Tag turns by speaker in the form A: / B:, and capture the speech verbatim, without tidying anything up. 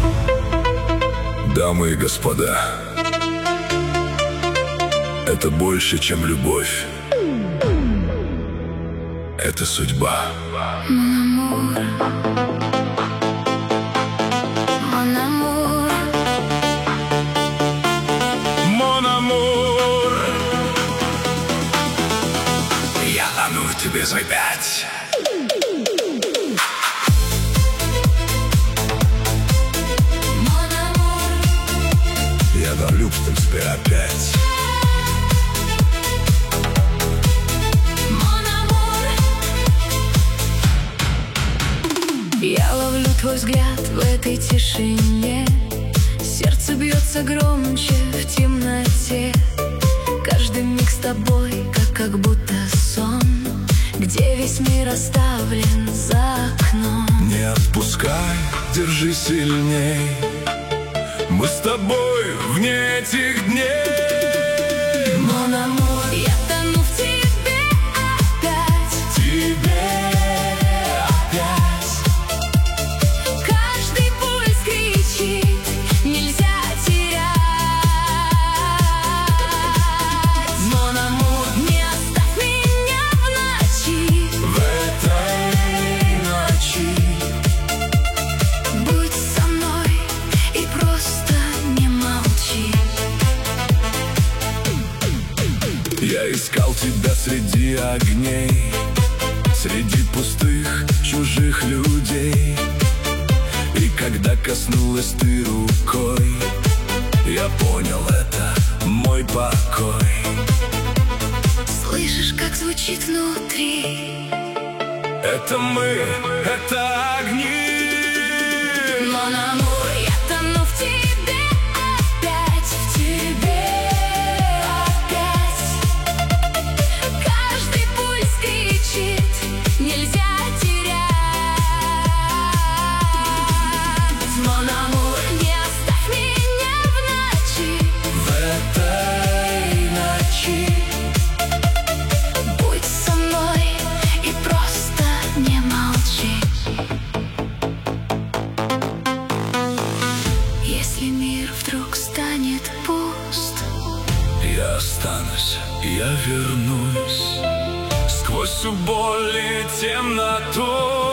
A: Дамы и господа, это больше, чем любовь. Это судьба. Я лану тебе свой пять. Я давлю тебе опять.
B: Я ловлю твой взгляд в этой тишине. Сердце бьется громче в темноте. Каждый миг с тобой, как, как будто сон, где весь мир оставлен за окном.
A: Не отпускай, держи сильней. Мы с тобой вне этих дней.
B: Мон амур, я тону в тебе опять.
A: Тебе опять.
B: Каждый пульс кричит, нельзя терять. Мон амур, не оставь меня в ночи.
A: В этой ночи
B: Будь со мной и просто не молчи.
A: я искал тебя среди огней, среди пустых чужих людей. И когда коснулась ты рукой, я понял, это мой покой.
B: Слышишь, как звучит внутри?
A: Это мы, это огни.
B: Мон амур, я тону в тебе опять, в тебе опять. Каждый пульс кричит, нельзя терять. Мон амур, не оставь меня в ночи.
A: В этой ночи
B: Будь со мной и просто не молчи. Если мир вдруг станет пуст,
A: я останусь, я вернусь сквозь всю боль и темноту.